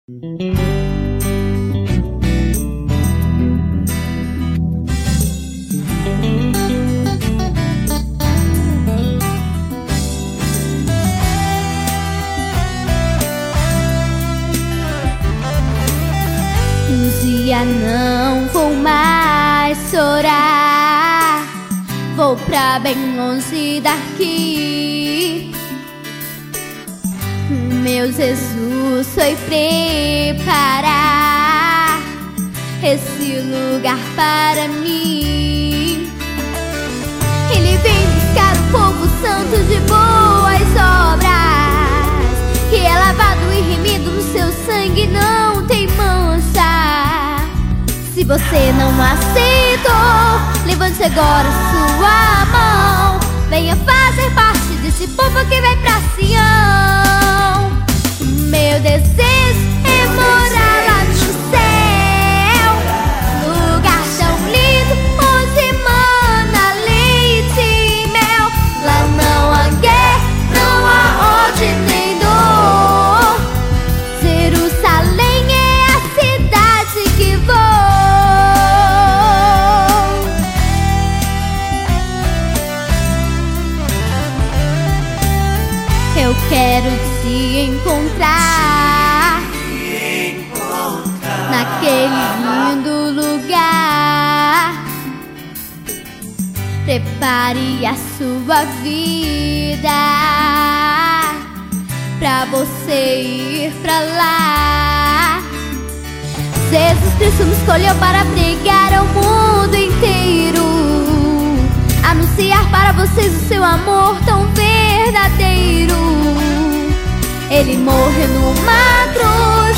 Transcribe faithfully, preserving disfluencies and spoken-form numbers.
Um dia não vou mais chorar, vou pra bem longe daqui. Meu Jesus foi preparar esse lugar para mim. Ele vem buscar o povo santo de boas obras, que é lavado e remido no seu sangue, não tem mancha. Se você não aceitou, levante agora sua mão, venha fazer parte desse povo que vai pra Sião. Meu desejo é morar lá no céu, lugar tão lindo onde mana leite e mel. Lá não há guerra, não há ódio nem dor. Jerusalém é a cidade que vou. Eu quero te encontrar, naquele lindo lugar. Prepare a sua vida pra você ir pra lá. Jesus Cristo me escolheu para pregar ao mundo inteiro, anunciar para vocês o seu amor tão verdadeiro. Ele morreu numa cruz